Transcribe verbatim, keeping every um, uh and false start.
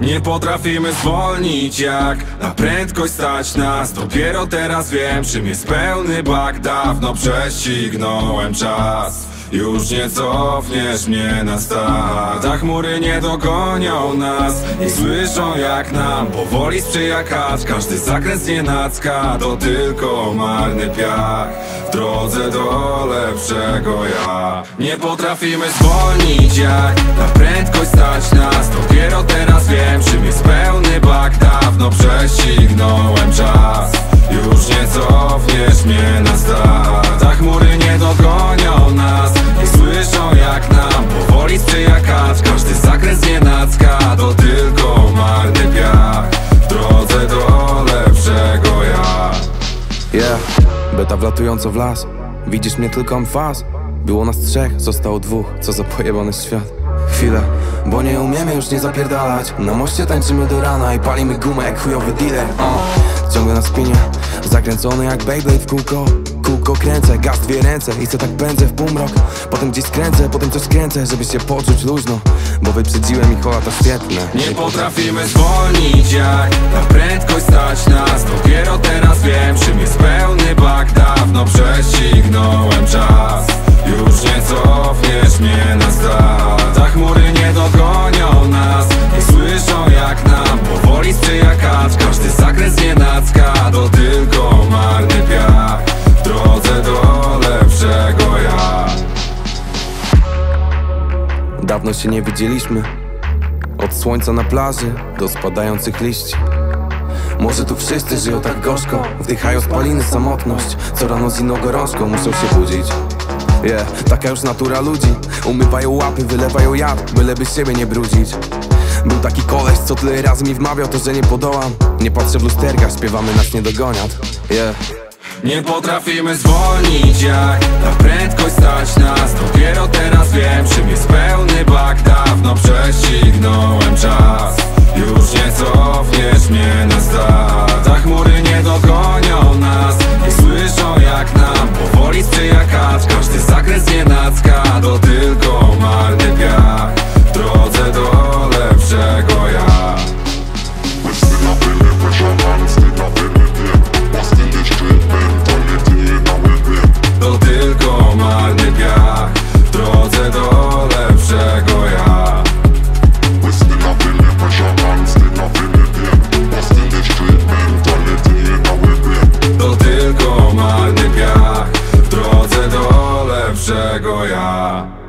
Nie potrafimy zwolnić, jak na prędkość stać nas. Dopiero teraz wiem, czym jest pełny bak. Dawno prześcignąłem czas. Już nie cofniesz mnie na start. A chmury nie dogonią nas i słyszą, jak nam powoli sprzyja kacz. Każdy zakręt znienacka to tylko marny piach w drodze do lepszego ja. Nie potrafimy zwolnić, jak na prędkość stać nas. Dopiero teraz wiem, czym jest pełny bak. Dawno prześcignąłem czas. Już nie cofniesz mnie na start. A chmury nie dogonią nas i słyszą, jak nam powoli sprzyja kacz. Każdy zakręt znienacka to tylko marny piach w drodze do lepszego ja. Yeah, beta wlatująco w las. Widzisz mnie tylko amfaz. Było nas trzech, zostało dwóch. Co za pojebany świat. Chwilę, bo nie umiemy już nie zapierdalać. Na moście tańczymy do rana i palimy gumę jak chujowy dealer. uh. Ciągle na spinie, zakręcony jak Beyblade w kółko. Kółko kręcę, gaz dwie ręce i chcę tak pędzę w półmrok. Potem gdzieś skręcę, potem coś skręcę, żeby się poczuć luźno, bo wyprzedziłem ich, ola to świetne. Nie potrafimy zwolnić, jak na prędkość stać nas. Dopiero teraz wiem, czym jest pełny bak. Dawno prześcignąłem czas. Już nie cofniesz mnie na start. A chmury nie dogonią nas i słyszą, jak nam powoli sprzyja kacz. Każdy zakręt znienacka to tylko marny piach w drodze do lepszego ja. Dawno się nie widzieliśmy. Od słońca na plaży do spadających liści. Może tu wszyscy żyją tak gorzko, wdychają spaliny samotność. Co rano z inną gorączką muszą się budzić. Yeah, taka już natura ludzi. Umywają łapy, wylewają jad, byleby siebie nie brudzić. Był taki koleś, co tyle razy mi wmawiał to, że nie podołam. Nie patrzę w lusterkach, śpiewamy nas nie dogoniat. Yeah. Nie potrafimy zwolnić, jak na prędkość stać nas. Dopiero teraz wiem, czym jest pełny bak. Dawno prześcignąłem czas. Już nie cofniesz mnie na start. A chmury nie dogonią nas i słyszą, jak nam powoli sprzyja kacz. Każdy zakręt znienacka to tylko marny piach w drodze do lepszego ja. To tylko marny piach w drodze do lepszego ja. To tylko marny piach w drodze do lepszego ja.